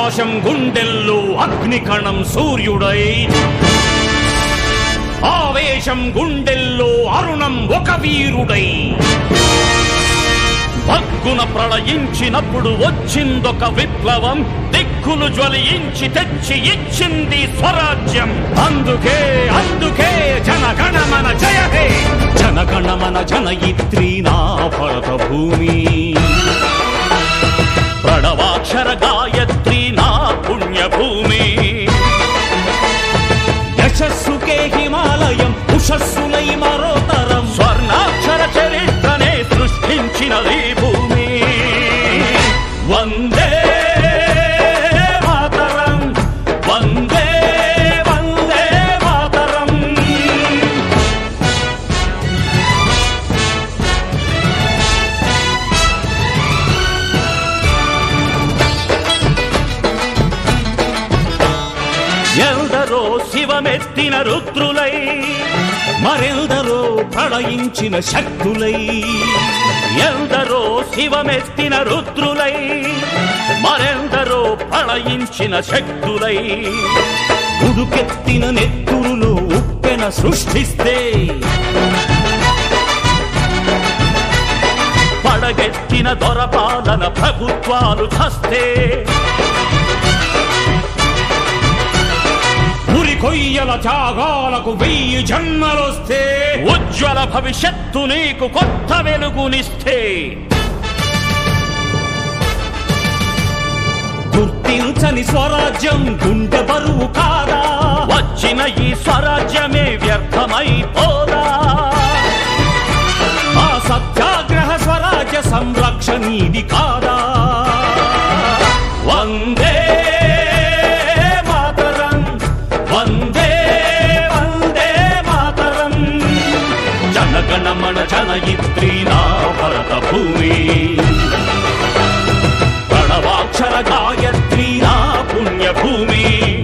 ఆకాశం గుండెల్లో అగ్నికణం సూర్యుడై, ఆవేశం గుండెల్లో అరుణం ఒక వీరుడై, భగ్గున ప్రళయించినప్పుడు వచ్చిందొక విప్లవం, దిక్కులు జ్వలించి తెచ్చి ఇచ్చింది స్వరాజ్యం. అందుకే అందుకే జనగణమన జయ హే, జనగణమన జనయిత్రీ నా భరత భూమి, ప్రణవాక్షర గాయత్రీ నా పుణ్యభూమి. యశస్సుకే హిమాలయం ఉషస్సులై మరోతరం, స్వర్ణాక్షర చరిత్రనే సృష్టించినది భూమి. వందే మాతరం, వందే వందే మాతరం. ఎందరో శివమెత్తిన రుద్రులై, మరెందరో ప్రళయించిన శక్తులై, ఎందరో శివమెత్తిన రుద్రులై, మరెందరో ప్రళయించిన శక్తులై, ఉడుకెత్తిన నెత్తురులు ఉప్పెన సృష్టిస్తే, పడగెత్తిన దొరపాలన ప్రభుత్వాలు చస్తే, కొయ్యల త్యాగాలకు 1000 జన్మలొస్తే, ఉజ్వల భవిష్యత్తు నీకు కొత్త వెలుగునిస్తే, గుర్తించని స్వరాజ్యం గుండె బరువు కాదా, వచ్చిన ఈ స్వరాజ్యమే వ్యర్థమైపోదా, ఆ సత్యాగ్రహ స్వరాజ్య సంరక్షణీది కాదా. వందే వందే వందే మాతరం, జనగణమన జనయిత్రీ నా భరత భూమి, ప్రణవాక్షర గాయత్రీ నా పుణ్యభూమి.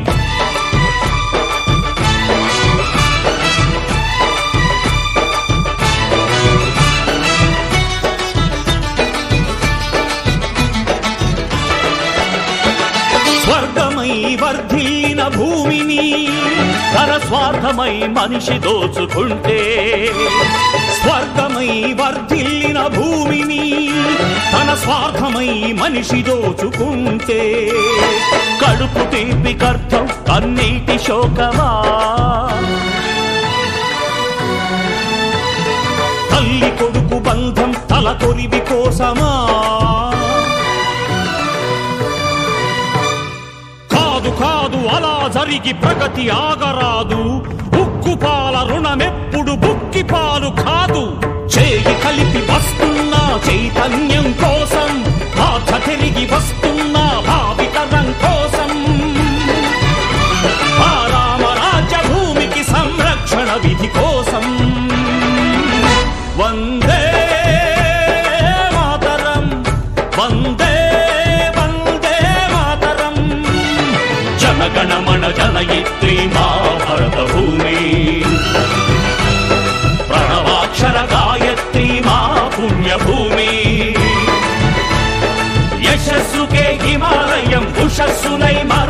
స్వర్గమై వర్ధిల్లిన భూమిని తన స్వార్థమై మనిషి దోచుకుంటే, స్వర్గమై వర్ధిల్లిన భూమిని తన స్వార్థమై మనిషి దోచుకుంటే, కడుపు తీపికర్థం కన్నీటి శోకమా, తల్లి కొడుకు బంధం తల కొరివి కోసమా, కాదు అలా జరిగి ప్రగతి ఆగరాదు, ఉక్కుపాల రుణమెప్పుడు బుక్కిపాలు కాదు. చేయి కలిపి వస్తున్న చైతన్యం కోసం, బాధ తిరిగి వస్తున్న భావితరం కోసం, ఆ రామరాజ్య భూమికి సంరక్షణ విధి కోసం. వందే మాతరం, వందే జనగణమన జనయిత్రీ మా భరత భూమి, ప్రణవాక్షర గాయత్రీ మా పుణ్యభూమి. యశస్సుకే హిమాలయం ఉషస్సులై